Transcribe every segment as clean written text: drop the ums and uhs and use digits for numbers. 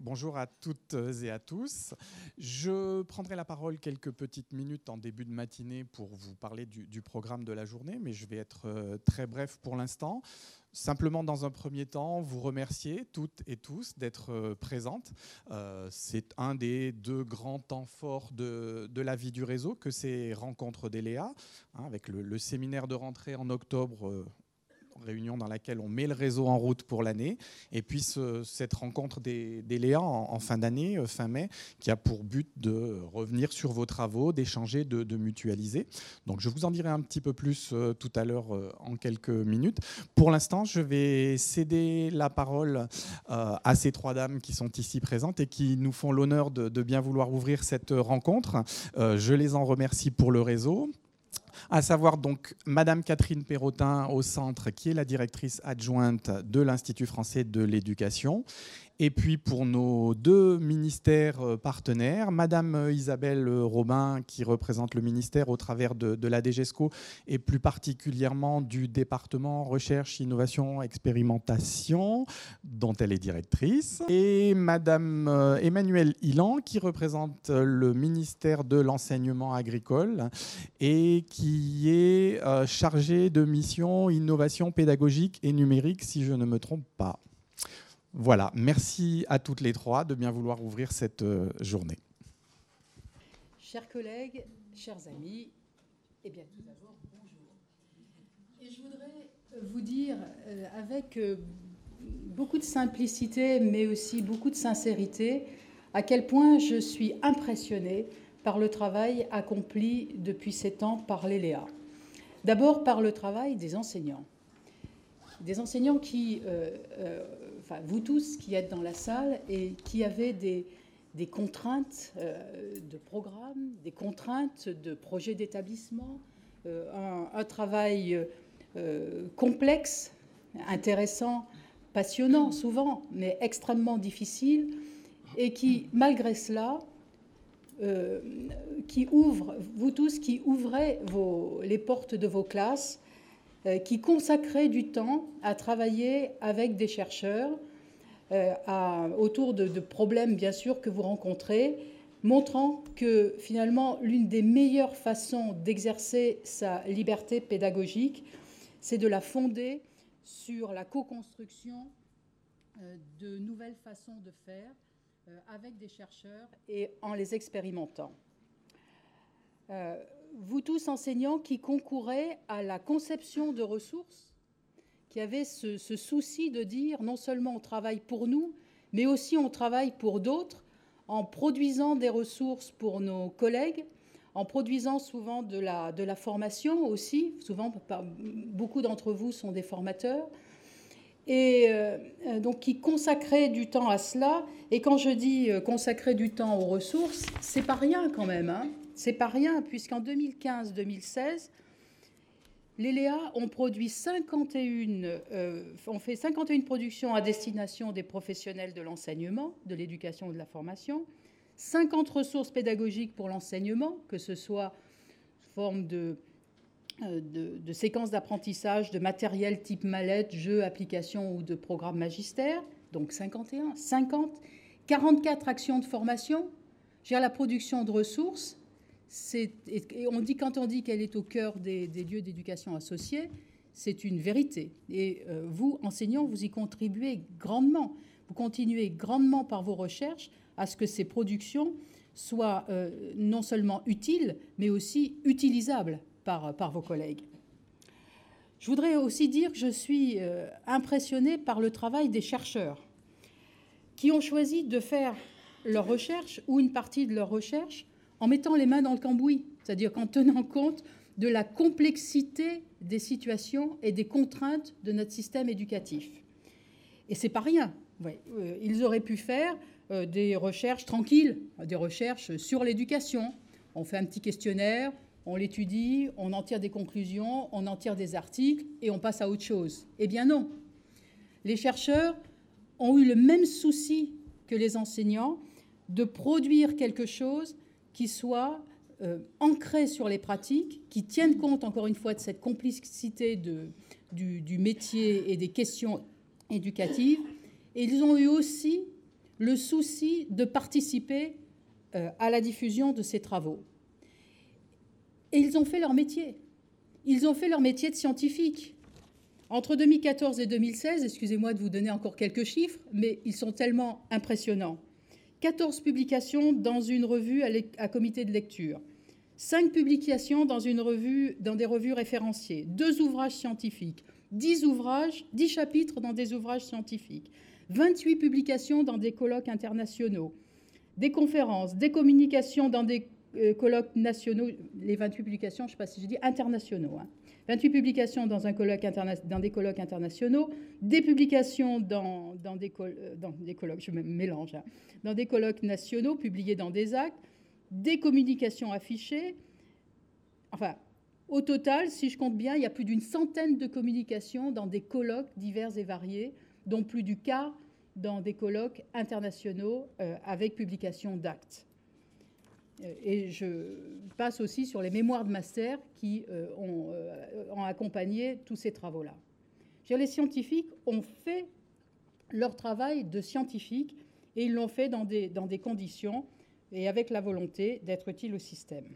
Bonjour à toutes et à tous. Je prendrai la parole quelques petites minutes en début de matinée pour vous parler du programme de la journée, mais je vais être très bref pour l'instant. Simplement, dans un premier temps, vous remercier toutes et tous d'être présentes. C'est un des deux grands temps forts de la vie du réseau que ces rencontres des Léa, avec le séminaire de rentrée en octobre, réunion dans laquelle on met le réseau en route pour l'année, et puis cette rencontre des Léa en fin d'année, fin mai, qui a pour but de revenir sur vos travaux, d'échanger, de mutualiser. Donc je vous en dirai un petit peu plus tout à l'heure en quelques minutes. Pour l'instant, je vais céder la parole à ces trois dames qui sont ici présentes et qui nous font l'honneur de bien vouloir ouvrir cette rencontre. Je les en remercie pour le réseau, à savoir donc Madame Catherine Perrotin au centre, qui est la directrice adjointe de l'Institut français de l'éducation. Et puis pour nos deux ministères partenaires, Madame Isabelle Robin, qui représente le ministère au travers de la DGESCO et plus particulièrement du département Recherche, Innovation, Expérimentation, dont elle est directrice. Et Madame Emmanuelle Hillan, qui représente le ministère de l'Enseignement agricole et qui est chargée de mission innovation pédagogique et numérique, si je ne me trompe pas. Voilà, merci à toutes les trois de bien vouloir ouvrir cette journée. Chers collègues, chers amis, eh bien tout d'abord, bonjour. Et je voudrais vous dire avec beaucoup de simplicité, mais aussi beaucoup de sincérité, à quel point je suis impressionnée par le travail accompli depuis 7 ans par les Léa. D'abord par le travail des enseignants. Des enseignants qui, vous tous qui êtes dans la salle et qui avez des contraintes de programme, des contraintes de projet d'établissement, un travail complexe, intéressant, passionnant souvent, mais extrêmement difficile, et qui, malgré cela, qui ouvre, vous tous qui ouvrez les portes de vos classes, qui consacrez du temps à travailler avec des chercheurs autour de problèmes, bien sûr, que vous rencontrez, montrant que, finalement, l'une des meilleures façons d'exercer sa liberté pédagogique, c'est de la fonder sur la co-construction de nouvelles façons de faire avec des chercheurs et en les expérimentant. Vous tous enseignants qui concourez à la conception de ressources, qui avez ce souci de dire non seulement on travaille pour nous, mais aussi on travaille pour d'autres, en produisant des ressources pour nos collègues, en produisant souvent de la formation aussi, souvent beaucoup d'entre vous sont des formateurs, et donc qui consacraient du temps à cela. Et quand je dis consacrer du temps aux ressources, c'est pas rien quand même, hein. C'est pas rien, puisqu'en 2015-2016, les Léa ont produit ont fait 51 productions à destination des professionnels de l'enseignement, de l'éducation et de la formation, 50 ressources pédagogiques pour l'enseignement, que ce soit sous forme de séquences d'apprentissage, de matériel type mallette, jeux, applications ou de programmes magistères, donc 50, 44 actions de formation, gère la production de ressources. Et quand on dit qu'elle est au cœur des lieux d'éducation associés, c'est une vérité. Et vous, enseignants, vous y contribuez grandement. Vous continuez grandement par vos recherches à ce que ces productions soient non seulement utiles, mais aussi utilisables par vos collègues. Je voudrais aussi dire que je suis impressionnée par le travail des chercheurs qui ont choisi de faire leur recherche ou une partie de leur recherche en mettant les mains dans le cambouis, c'est-à-dire qu'en tenant compte de la complexité des situations et des contraintes de notre système éducatif. Et c'est pas rien. Ouais. Ils auraient pu faire des recherches tranquilles, des recherches sur l'éducation. On fait un petit questionnaire, on l'étudie, on en tire des conclusions, on en tire des articles et on passe à autre chose. Eh bien non. Les chercheurs ont eu le même souci que les enseignants de produire quelque chose qui soit ancré sur les pratiques, qui tienne compte, encore une fois, de cette complexité du métier et des questions éducatives. Et ils ont eu aussi le souci de participer à la diffusion de ces travaux. Et ils ont fait leur métier. Ils ont fait leur métier de scientifique. Entre 2014 et 2016, excusez-moi de vous donner encore quelques chiffres, mais ils sont tellement impressionnants. 14 publications dans une revue à comité de lecture, 5 publications dans des revues référenciées, 2 ouvrages scientifiques, 10 chapitres dans des ouvrages scientifiques, 28 publications dans des colloques internationaux, des conférences, des communications dans des colloques nationaux, les 28 publications, je ne sais pas si je dis internationaux, 28 publications dans des colloques internationaux, des publications dans des colloques, je me mélange, dans des colloques nationaux publiés dans des actes, des communications affichées. Enfin, au total, si je compte bien, il y a plus d'une centaine de communications dans des colloques divers et variés, dont plus du quart dans des colloques internationaux avec publication d'actes. Et je passe aussi sur les mémoires de master qui ont accompagné tous ces travaux-là. Les scientifiques ont fait leur travail de scientifiques et ils l'ont fait dans des conditions et avec la volonté d'être utiles au système.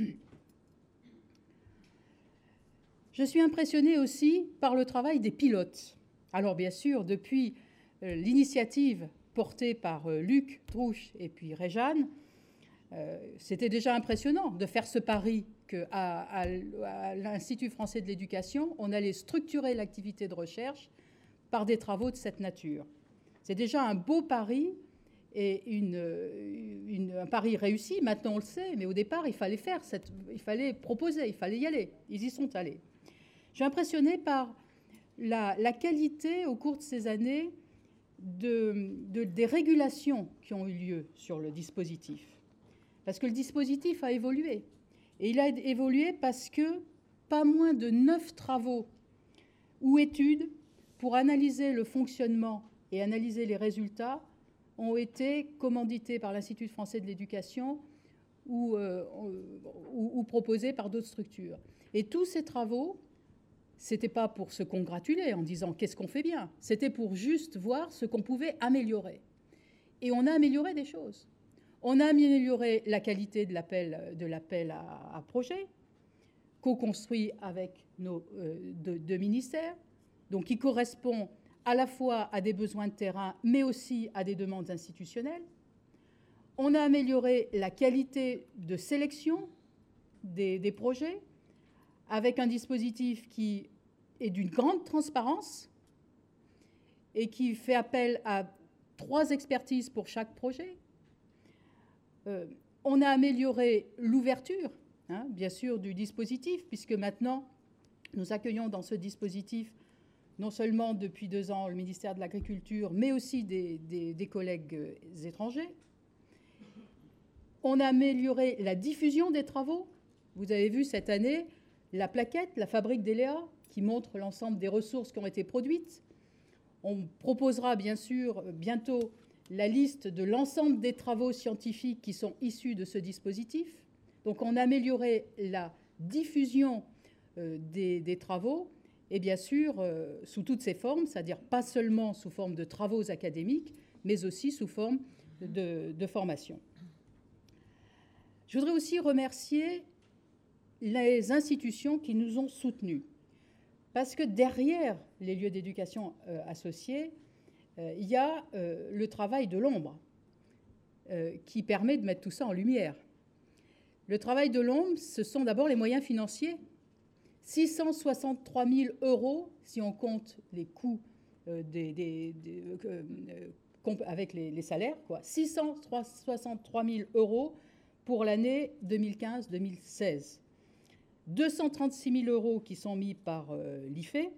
Je suis impressionnée aussi par le travail des pilotes. Alors bien sûr, depuis l'initiative portée par Luc Trouche et puis Réjeanne, c'était déjà impressionnant de faire ce pari qu'à l'Institut français de l'éducation, on allait structurer l'activité de recherche par des travaux de cette nature. C'est déjà un beau pari et un pari réussi. Maintenant, on le sait, mais au départ, il fallait proposer, il fallait y aller. Ils y sont allés. Je suis impressionnée par la qualité, au cours de ces années, des régulations qui ont eu lieu sur le dispositif. Parce que le dispositif a évolué. Et il a évolué parce que pas moins de 9 travaux ou études pour analyser le fonctionnement et analyser les résultats ont été commandités par l'Institut français de l'éducation ou proposés par d'autres structures. Et tous ces travaux, ce n'était pas pour se congratuler en disant qu'est-ce qu'on fait bien, c'était pour juste voir ce qu'on pouvait améliorer. Et on a amélioré des choses. On a amélioré la qualité de l'appel à projet, co-construit avec nos deux ministères, donc qui correspond à la fois à des besoins de terrain, mais aussi à des demandes institutionnelles. On a amélioré la qualité de sélection des projets, avec un dispositif qui est d'une grande transparence et qui fait appel à 3 expertises pour chaque projet. On a amélioré l'ouverture, bien sûr, du dispositif, puisque maintenant, nous accueillons dans ce dispositif non seulement depuis 2 ans le ministère de l'Agriculture, mais aussi des collègues étrangers. On a amélioré la diffusion des travaux. Vous avez vu cette année la plaquette, la fabrique d'Eléa, qui montre l'ensemble des ressources qui ont été produites. On proposera bien sûr bientôt la liste de l'ensemble des travaux scientifiques qui sont issus de ce dispositif. Donc on a amélioré la diffusion des travaux, et bien sûr sous toutes ses formes, c'est-à-dire pas seulement sous forme de travaux académiques, mais aussi sous forme de formation. Je voudrais aussi remercier les institutions qui nous ont soutenus, parce que derrière les lieux d'éducation associés, il y a le travail de l'ombre qui permet de mettre tout ça en lumière. Le travail de l'ombre, ce sont d'abord les moyens financiers. 663 000 € si on compte les coûts avec les salaires, 663 000 € pour l'année 2015-2016. 236 000 € qui sont mis par l'IFE,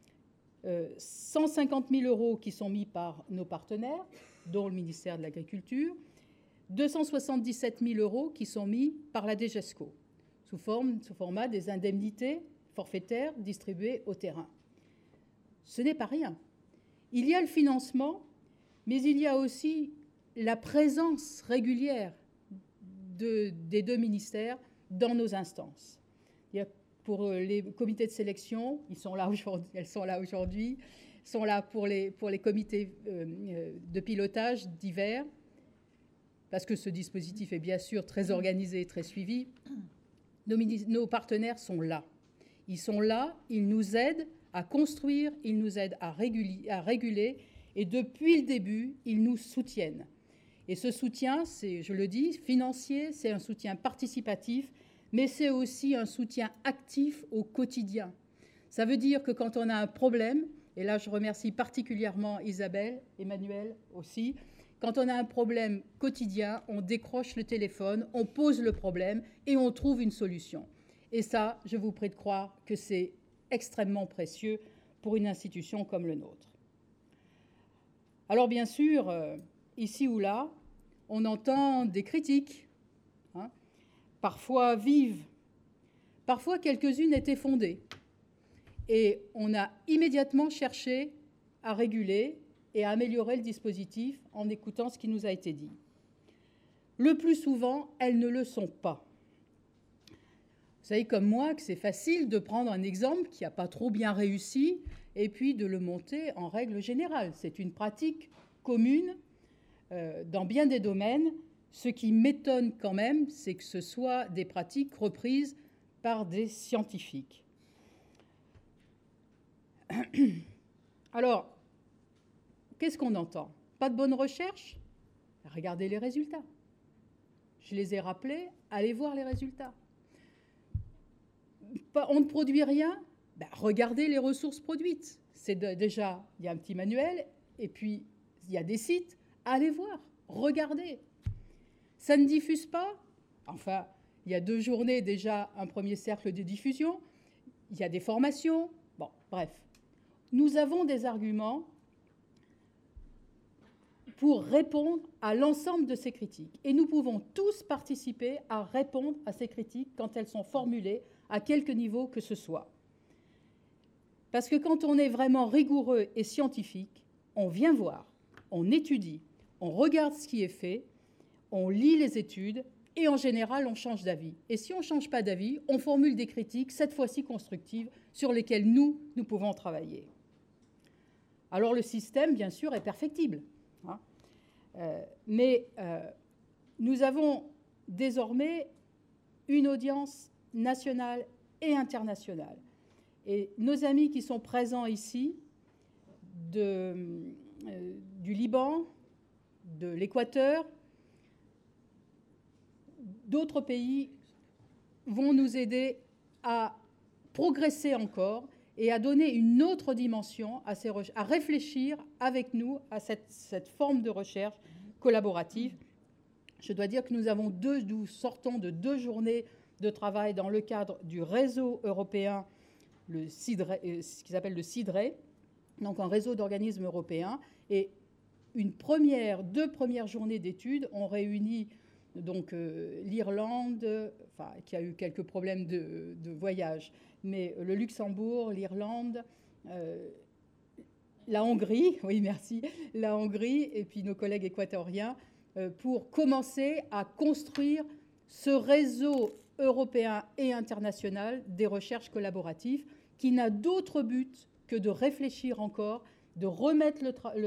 150 000 € qui sont mis par nos partenaires, dont le ministère de l'Agriculture, 277 000 € qui sont mis par la DGESCO, sous format des indemnités forfaitaires distribuées au terrain. Ce n'est pas rien. Il y a le financement, mais il y a aussi la présence régulière des 2 ministères dans nos instances. Pour les comités de sélection, elles sont là aujourd'hui. sont là pour les comités de pilotage divers, parce que ce dispositif est bien sûr très organisé, très suivi. Nos partenaires sont là. Ils sont là, ils nous aident à construire, ils nous aident à réguler, et depuis le début, ils nous soutiennent. Et ce soutien, c'est, je le dis, financier, c'est un soutien participatif, mais c'est aussi un soutien actif au quotidien. Ça veut dire que quand on a un problème, et là je remercie particulièrement Isabelle, Emmanuel aussi, quand on a un problème quotidien, on décroche le téléphone, on pose le problème et on trouve une solution. Et ça, je vous prie de croire que c'est extrêmement précieux pour une institution comme le nôtre. Alors bien sûr, ici ou là, on entend des critiques, hein, parfois vives, parfois quelques-unes étaient fondées. Et on a immédiatement cherché à réguler et à améliorer le dispositif en écoutant ce qui nous a été dit. Le plus souvent, elles ne le sont pas. Vous savez comme moi que c'est facile de prendre un exemple qui n'a pas trop bien réussi et puis de le monter en règle générale. C'est une pratique commune dans bien des domaines. Ce qui m'étonne quand même, c'est que ce soit des pratiques reprises par des scientifiques. Alors, qu'est-ce qu'on entend? Pas de bonne recherche? Regardez les résultats. Je les ai rappelés, allez voir les résultats. On ne produit rien? Regardez les ressources produites. Déjà, il y a un petit manuel, et puis il y a des sites. Allez voir, regardez. Ça ne diffuse pas? Enfin, il y a 2 journées déjà un premier cercle de diffusion. Il y a des formations. Bon, bref. Nous avons des arguments pour répondre à l'ensemble de ces critiques. Et nous pouvons tous participer à répondre à ces critiques quand elles sont formulées à quelque niveau que ce soit. Parce que quand on est vraiment rigoureux et scientifique, on vient voir, on étudie, on regarde ce qui est fait, on lit les études et en général, on change d'avis. Et si on ne change pas d'avis, on formule des critiques, cette fois-ci constructives, sur lesquelles nous pouvons travailler. Alors le système, bien sûr, est perfectible. Hein, mais nous avons désormais une audience nationale et internationale. Et nos amis qui sont présents ici, du Liban, de l'Équateur, d'autres pays vont nous aider à progresser encore et à donner une autre dimension à réfléchir avec nous à cette forme de recherche collaborative. Je dois dire que nous sortons de 2 journées de travail dans le cadre du réseau européen, ce qui s'appelle le CIDRE, donc un réseau d'organismes européens. Et 2 premières journées d'études ont réuni donc l'Irlande, qui a eu quelques problèmes de voyage, mais le Luxembourg, l'Irlande, la Hongrie, oui merci, la Hongrie et puis nos collègues équatoriens pour commencer à construire ce réseau européen et international des recherches collaboratives qui n'a d'autre but que de réfléchir encore, de remettre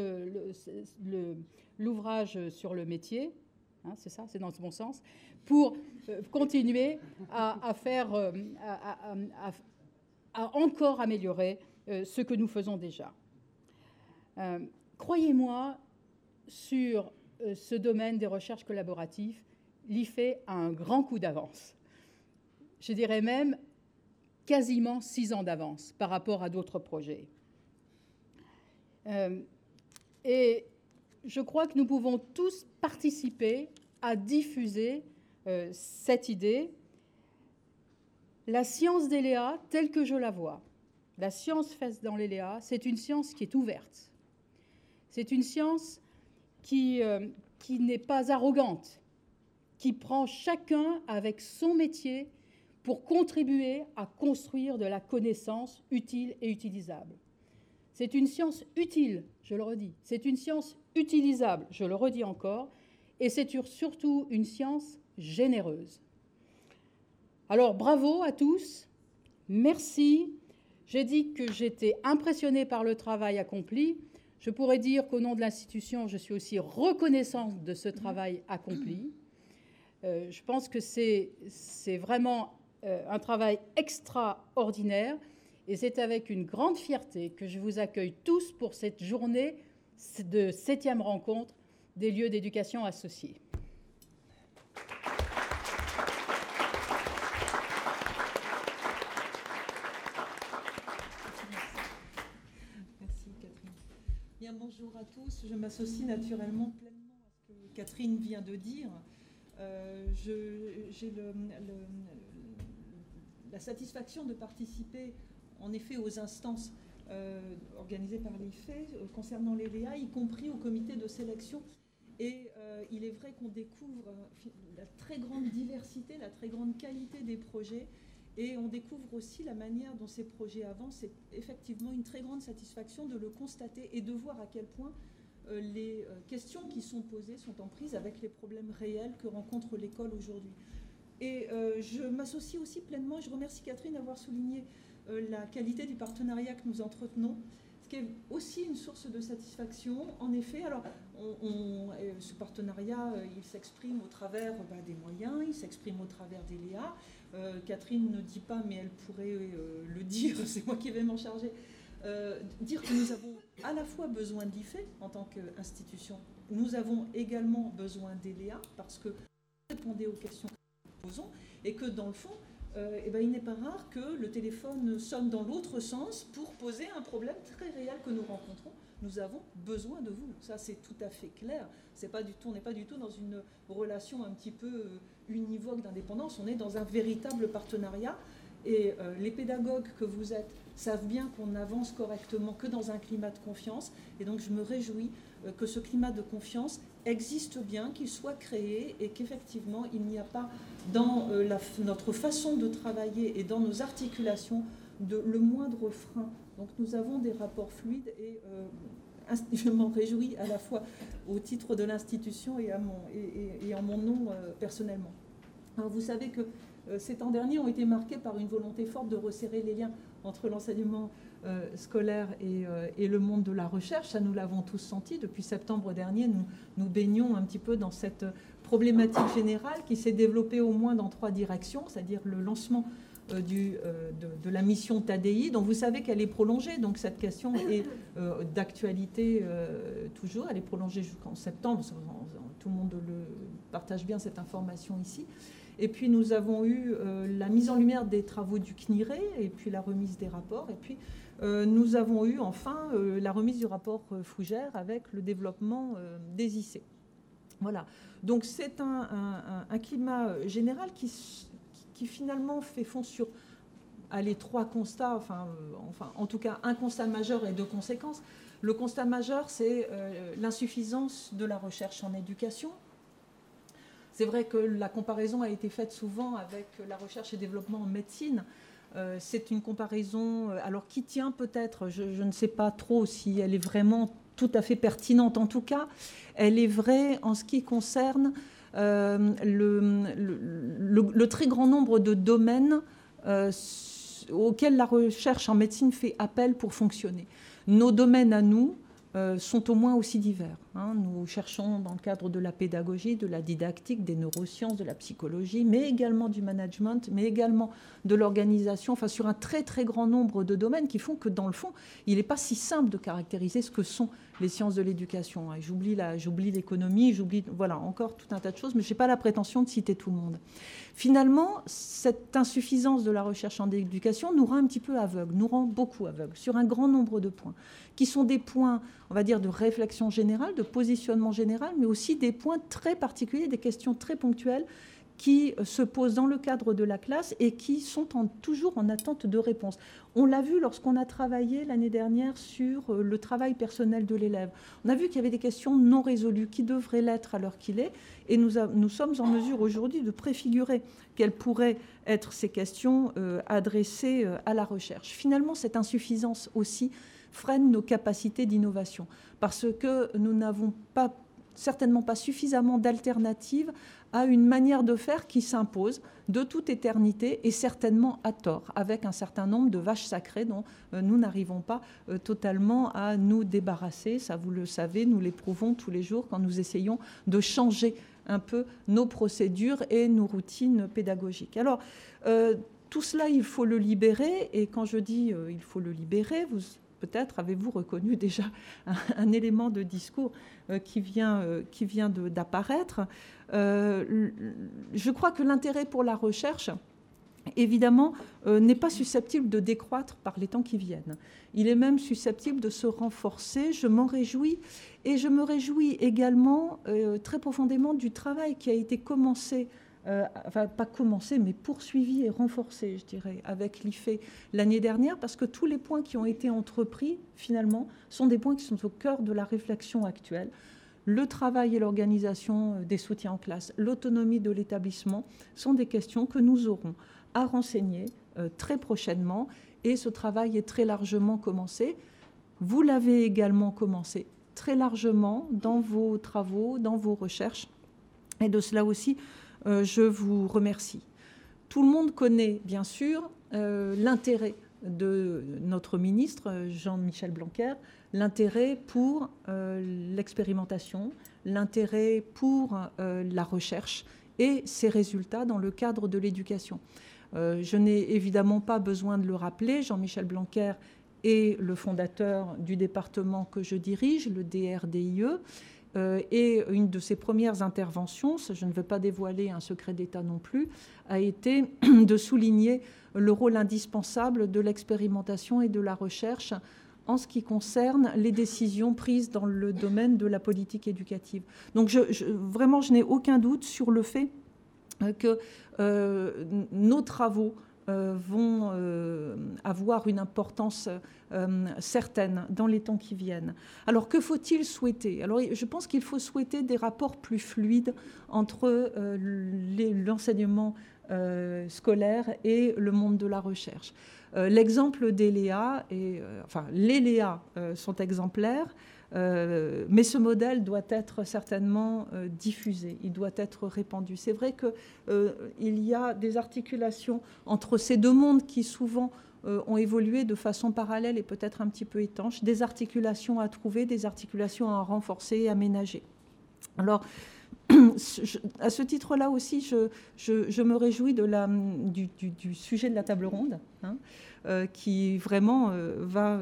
l'ouvrage sur le métier, hein, c'est ça, c'est dans ce bon sens, pour continuer à encore améliorer ce que nous faisons déjà. Croyez-moi, sur ce domaine des recherches collaboratives, l'IFE a un grand coup d'avance. Je dirais même quasiment 6 ans d'avance par rapport à d'autres projets. Et je crois que nous pouvons tous participer à diffuser cette idée. La science des Léa, telle que je la vois, la science faite dans les Léa, c'est une science qui est ouverte. C'est une science qui n'est pas arrogante, qui prend chacun avec son métier pour contribuer à construire de la connaissance utile et utilisable. C'est une science utile, je le redis. C'est une science utilisable, je le redis encore. Et c'est surtout une science généreuse. Alors, bravo à tous. Merci. J'ai dit que j'étais impressionnée par le travail accompli. Je pourrais dire qu'au nom de l'institution, je suis aussi reconnaissante de ce travail accompli. Je pense que c'est vraiment un travail extraordinaire et c'est avec une grande fierté que je vous accueille tous pour cette journée de 7e rencontre des lieux d'éducation associés. Merci Catherine. Bien, bonjour à tous. Je m'associe naturellement pleinement à ce que Catherine vient de dire. J'ai la satisfaction de participer en effet aux instances organisées par l'IFE concernant les LEA, y compris au comité de sélection. Et il est vrai qu'on découvre la très grande diversité, la très grande qualité des projets. Et on découvre aussi la manière dont ces projets avancent. C'est effectivement une très grande satisfaction de le constater et de voir à quel point les questions qui sont posées sont en prise avec les problèmes réels que rencontre l'école aujourd'hui. Et je m'associe aussi pleinement, je remercie Catherine d'avoir souligné la qualité du partenariat que nous entretenons, ce qui est aussi une source de satisfaction. En effet, alors, ce partenariat, il s'exprime au travers des moyens, il s'exprime au travers des LEA. Catherine ne dit pas, mais elle pourrait le dire, c'est moi qui vais m'en charger, dire que nous avons à la fois besoin de l'IFE en tant qu'institution, nous avons également besoin des LEA parce que vous répondez aux questions que nous posons et que dans le fond, il n'est pas rare que le téléphone sonne dans l'autre sens pour poser un problème très réel que nous rencontrons. Nous avons besoin de vous. Ça, c'est tout à fait clair. On n'est pas du tout dans une relation un petit peu univoque d'indépendance. On est dans un véritable partenariat. Et les pédagogues que vous êtes savent bien qu'on avance correctement que dans un climat de confiance. Et donc, je me réjouis que ce climat de confiance existe bien, qu'il soit créé et qu'effectivement, il n'y a pas dans notre façon de travailler et dans nos articulations le moindre frein. Donc nous avons des rapports fluides et je m'en réjouis à la fois au titre de l'institution et en mon nom personnellement. Alors vous savez que ces temps derniers ont été marqués par une volonté forte de resserrer les liens entre l'enseignement scolaire et le monde de la recherche. Ça, nous l'avons tous senti. Depuis septembre dernier, nous baignons un petit peu dans cette problématique générale qui s'est développée au moins dans 3 directions, c'est-à-dire le lancement de la mission TADI, dont vous savez qu'elle est prolongée. Donc cette question est d'actualité toujours. Elle est prolongée jusqu'en septembre. Tout le monde partage bien cette information ici. Et puis nous avons eu la mise en lumière des travaux du CNIRE et puis la remise des rapports. Et puis nous avons eu enfin la remise du rapport Fougère avec le développement des IC. Voilà. Donc c'est un climat général qui finalement fait fond sur les 3 constats, enfin en tout cas un constat majeur et 2 conséquences. Le constat majeur, c'est l'insuffisance de la recherche en éducation. C'est vrai que la comparaison a été faite souvent avec la recherche et développement en médecine. C'est une comparaison alors qui tient peut-être, je ne sais pas trop si elle est vraiment tout à fait pertinente. En tout cas, elle est vraie en ce qui concerne le très grand nombre de domaines auxquels la recherche en médecine fait appel pour fonctionner. Nos domaines à nous sont au moins aussi divers. Nous cherchons dans le cadre de la pédagogie, de la didactique, des neurosciences, de la psychologie, mais également du management, mais également de l'organisation, enfin sur un très très grand nombre de domaines qui font que dans le fond, il n'est pas si simple de caractériser ce que sont les sciences de l'éducation. J'oublie l'économie, j'oublie voilà, encore tout un tas de choses, mais je n'ai pas la prétention de citer tout le monde. Finalement, cette insuffisance de la recherche en éducation nous rend un petit peu aveugles, nous rend beaucoup aveugles sur un grand nombre de points, qui sont des points, on va dire, de réflexion générale, de positionnement général, mais aussi des points très particuliers, des questions très ponctuelles qui se posent dans le cadre de la classe et qui sont toujours en attente de réponse. On l'a vu lorsqu'on a travaillé l'année dernière sur le travail personnel de l'élève. On a vu qu'il y avait des questions non résolues qui devraient l'être à l'heure qu'il est, et nous sommes en mesure aujourd'hui de préfigurer quelles pourraient être ces questions adressées à la recherche. Finalement, cette insuffisance aussi freine nos capacités d'innovation, parce que nous n'avons pas certainement pas suffisamment d'alternatives à une manière de faire qui s'impose de toute éternité et certainement à tort, avec un certain nombre de vaches sacrées dont nous n'arrivons pas totalement à nous débarrasser. Ça, vous le savez, nous l'éprouvons tous les jours quand nous essayons de changer un peu nos procédures et nos routines pédagogiques. Alors, tout cela, il faut le libérer. Et quand je dis il faut le libérer, peut-être avez-vous reconnu déjà un élément de discours qui vient d'apparaître. Je crois que l'intérêt pour la recherche, évidemment, n'est pas susceptible de décroître par les temps qui viennent. Il est même susceptible de se renforcer. Je m'en réjouis. Et je me réjouis également très profondément du travail qui a été commencé, enfin pas commencé, mais poursuivi et renforcé, je dirais, avec l'IFE l'année dernière, parce que tous les points qui ont été entrepris, finalement, sont des points qui sont au cœur de la réflexion actuelle. Le travail et l'organisation des soutiens en classe, l'autonomie de l'établissement sont des questions que nous aurons à renseigner très prochainement, et ce travail est très largement commencé. Vous l'avez également commencé très largement dans vos travaux, dans vos recherches, et de cela aussi, je vous remercie. Tout le monde connaît, bien sûr, l'intérêt de notre ministre, Jean-Michel Blanquer, l'intérêt pour l'expérimentation, l'intérêt pour la recherche et ses résultats dans le cadre de l'éducation. Je n'ai évidemment pas besoin de le rappeler, Jean-Michel Blanquer est le fondateur du département que je dirige, le DRDIE, et une de ses premières interventions, je ne veux pas dévoiler un secret d'État non plus, a été de souligner le rôle indispensable de l'expérimentation et de la recherche en ce qui concerne les décisions prises dans le domaine de la politique éducative. Donc vraiment, je n'ai aucun doute sur le fait que nos travaux vont avoir une importance certaine dans les temps qui viennent. Alors, que faut-il souhaiter? Alors, je pense qu'il faut souhaiter des rapports plus fluides entre l'enseignement scolaire et le monde de la recherche. L'exemple des Léa, enfin, les Léa sont exemplaires, mais ce modèle doit être certainement diffusé, il doit être répandu. C'est vrai qu'il y a des articulations entre ces deux mondes qui souvent ont évolué de façon parallèle et peut-être un petit peu étanche, des articulations à trouver, des articulations à renforcer et aménager. Alors, à ce titre-là aussi, je me réjouis du sujet de la table ronde, hein, qui vraiment va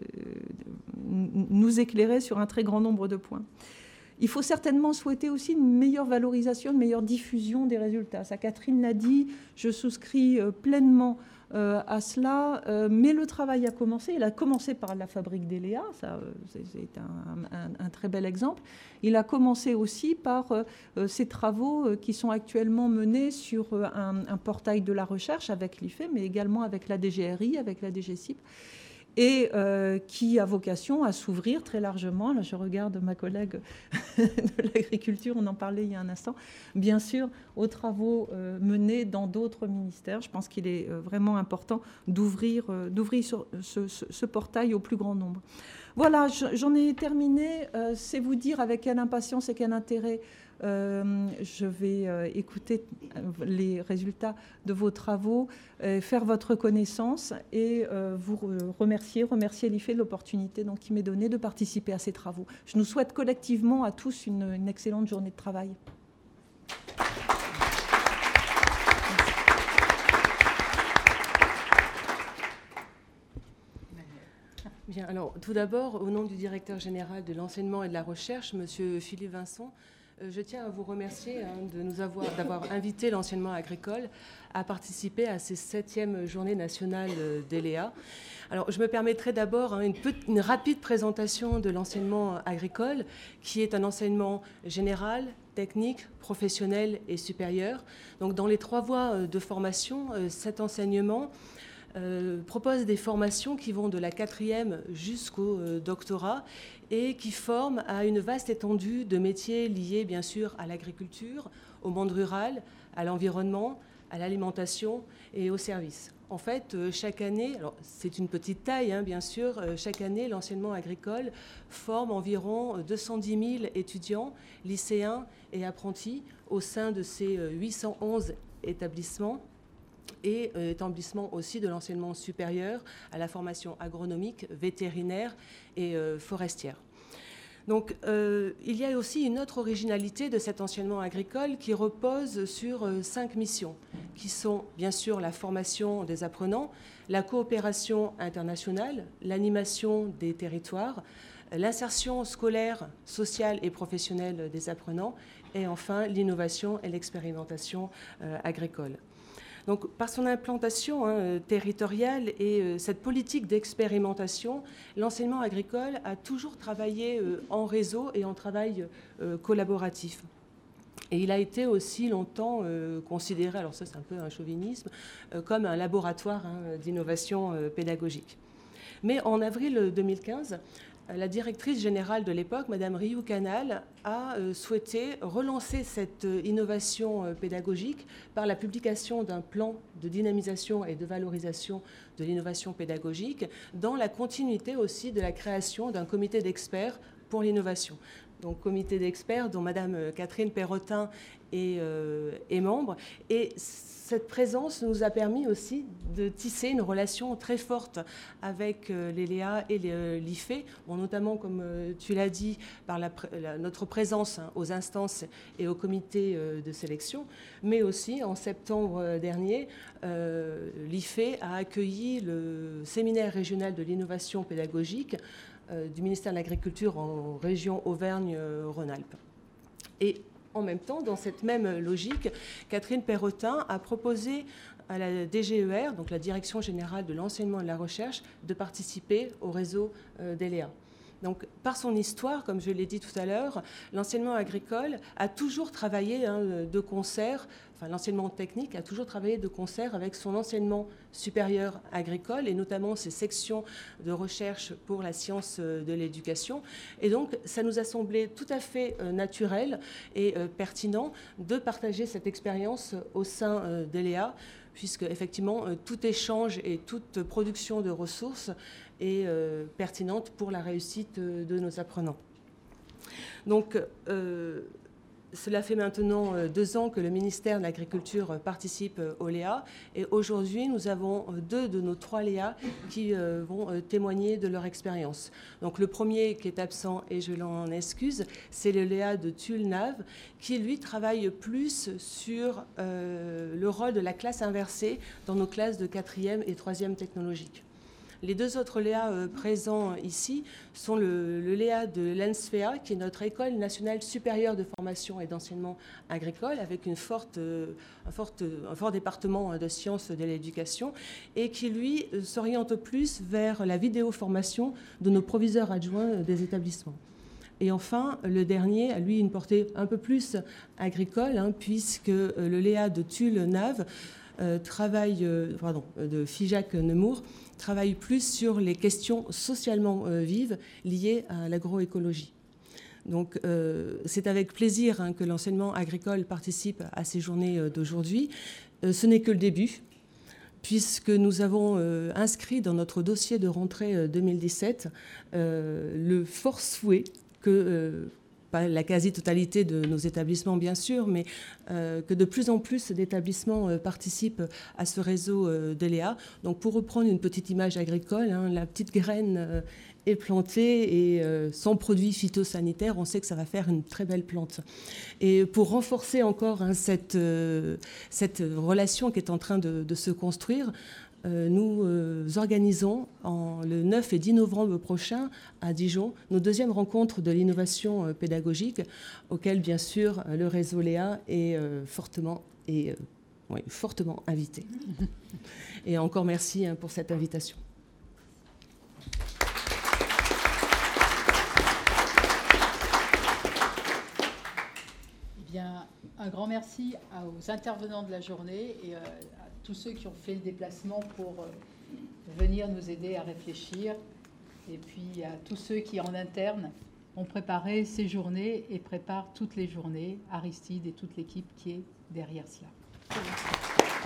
nous éclairer sur un très grand nombre de points. Il faut certainement souhaiter aussi une meilleure valorisation, une meilleure diffusion des résultats. Ça, Catherine l'a dit, je souscris pleinement à cela, mais le travail a commencé. Il a commencé par la fabrique des Léa, ça c'est un très bel exemple. Il a commencé aussi par ces travaux qui sont actuellement menés sur un portail de la recherche avec l'IFE, mais également avec la DGRI, avec la DGCIP, et qui a vocation à s'ouvrir très largement. Là, je regarde ma collègue de l'agriculture, on en parlait il y a un instant, bien sûr, aux travaux menés dans d'autres ministères. Je pense qu'il est vraiment important d'ouvrir ce portail au plus grand nombre. Voilà, j'en ai terminé. C'est vous dire avec quelle impatience et quel intérêt je vais écouter les résultats de vos travaux, faire votre connaissance et vous remercier l'IFE de l'opportunité qui m'est donnée de participer à ces travaux. Je nous souhaite collectivement à tous une excellente journée de travail. Bien, alors tout d'abord, au nom du directeur général de l'enseignement et de la recherche, Monsieur Philippe Vincent, je tiens à vous remercier d'avoir invité l'enseignement agricole à participer à ces 7e journées nationales des Léa. Alors, je me permettrai d'abord une rapide présentation de l'enseignement agricole, qui est un enseignement général, technique, professionnel et supérieur. Donc, dans les 3 voies de formation, cet enseignement propose des formations qui vont de la 4e jusqu'au doctorat et qui forment à une vaste étendue de métiers liés bien sûr à l'agriculture, au monde rural, à l'environnement, à l'alimentation et aux services. En fait, chaque année, alors c'est une petite taille, hein, bien sûr, chaque année, l'enseignement agricole forme environ 210 000 étudiants, lycéens et apprentis au sein de ces 811 établissements et établissements aussi de l'enseignement supérieur à la formation agronomique, vétérinaire et forestière. Donc, il y a aussi une autre originalité de cet enseignement agricole qui repose sur 5 missions, qui sont bien sûr la formation des apprenants, la coopération internationale, l'animation des territoires, l'insertion scolaire, sociale et professionnelle des apprenants, et enfin l'innovation et l'expérimentation agricole. Donc, par son implantation territoriale et cette politique d'expérimentation, l'enseignement agricole a toujours travaillé en réseau et en travail collaboratif. Et il a été aussi longtemps considéré, alors ça c'est un peu un chauvinisme, comme un laboratoire d'innovation pédagogique. Mais en avril 2015, la directrice générale de l'époque, Madame Ryu Canal, a souhaité relancer cette innovation pédagogique par la publication d'un plan de dynamisation et de valorisation de l'innovation pédagogique, dans la continuité aussi de la création d'un comité d'experts pour l'innovation. Donc, comité d'experts dont Madame Catherine Perrotin est membre. Et cette présence nous a permis aussi de tisser une relation très forte avec les Léa et l'IFE, notamment, comme tu l'as dit, par notre présence aux instances et au comité de sélection, mais aussi en septembre dernier, l'IFE a accueilli le séminaire régional de l'innovation pédagogique du ministère de l'Agriculture en région Auvergne-Rhône-Alpes. Et en même temps, dans cette même logique, Catherine Perrotin a proposé à la DGER, donc la Direction générale de l'enseignement et de la recherche, de participer au réseau des Léa. Donc, par son histoire, comme je l'ai dit tout à l'heure, l'enseignement agricole a toujours travaillé de concert, enfin l'enseignement technique a toujours travaillé de concert avec son enseignement supérieur agricole et notamment ses sections de recherche pour la science de l'éducation. Et donc, ça nous a semblé tout à fait naturel et pertinent de partager cette expérience au sein d'ELEA, puisque effectivement tout échange et toute production de ressources est pertinente pour la réussite de nos apprenants. Donc, cela fait maintenant 2 ans que le ministère de l'Agriculture participe au Léa et aujourd'hui nous avons 2 de nos 3 Léa qui vont témoigner de leur expérience. Donc le premier qui est absent et je l'en excuse, c'est le Léa de Tulle-Nave qui lui travaille plus sur le rôle de la classe inversée dans nos classes de 4e et 3e technologiques. Les 2 autres Léa présents ici sont le Léa de l'ENSFEA, qui est notre École nationale supérieure de formation et d'enseignement agricole, avec un fort département de sciences de l'éducation, et qui, lui, s'oriente plus vers la vidéoformation de nos proviseurs adjoints des établissements. Et enfin, le dernier a, lui, une portée un peu plus agricole, puisque le Léa de Tulle-Nave de Figeac-Nemours, travaille plus sur les questions socialement vives liées à l'agroécologie. Donc, c'est avec plaisir que l'enseignement agricole participe à ces journées d'aujourd'hui. Ce n'est que le début, puisque nous avons inscrit dans notre dossier de rentrée 2017 le fort souhait que pas la quasi-totalité de nos établissements, bien sûr, mais que de plus en plus d'établissements participent à ce réseau d'ELEA. Donc, pour reprendre une petite image agricole, la petite graine est plantée et sans produits phytosanitaires, on sait que ça va faire une très belle plante. Et pour renforcer encore cette relation qui est en train de se construire, nous organisons le 9 et 10 novembre prochain à Dijon nos 2e rencontres de l'innovation pédagogique, auxquelles bien sûr le réseau Léa est fortement invité. Et encore merci pour cette invitation. Eh bien, un grand merci aux intervenants de la journée et à tous ceux qui ont fait le déplacement pour venir nous aider à réfléchir, et puis à tous ceux qui, en interne, ont préparé ces journées et préparent toutes les journées, Aristide et toute l'équipe qui est derrière cela.